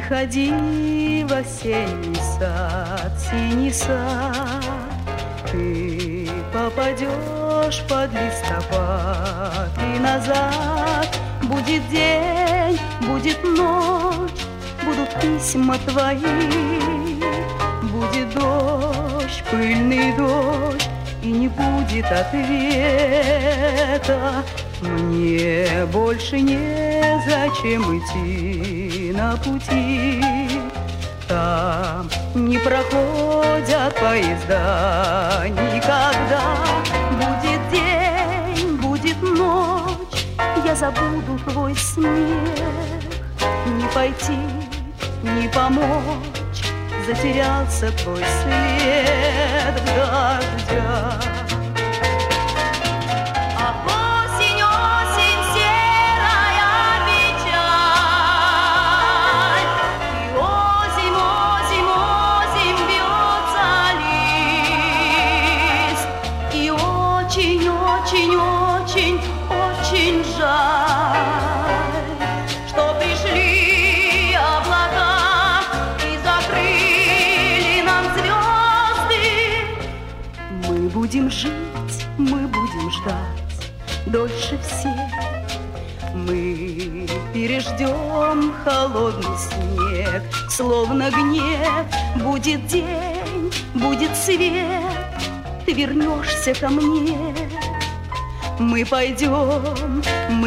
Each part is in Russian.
Приходи в осенний сад, синий сад, ты попадешь под листопад и назад. Будет день, будет ночь, будут письма твои, будет дождь, пыльный дождь, и не будет ответа. Мне больше незачем идти на пути. Там не проходят поезда никогда. Будет день, будет ночь, я забуду твой смех. Не пойти, не помочь, затерялся твой след в дождях. Очень жаль, что пришли облака и закрыли нам звезды. Мы будем жить, мы будем ждать дольше всех. Мы переждем холодный снег, словно гнев. Будет день, будет свет, ты вернешься ко мне. Мы пойдем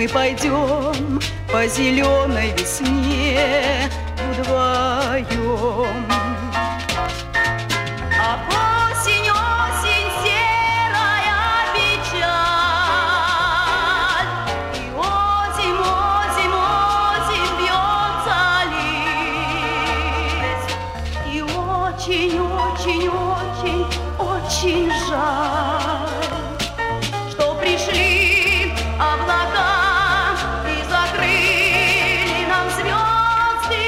по зеленой весне вдвоем. А осень, осень, серая печаль, и осень, осень, осень бьется лист, и очень, очень, очень, очень жаль, пришли облака и закрыли нам звезды.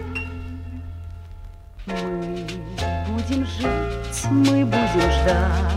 Мы будем жить, мы будем ждать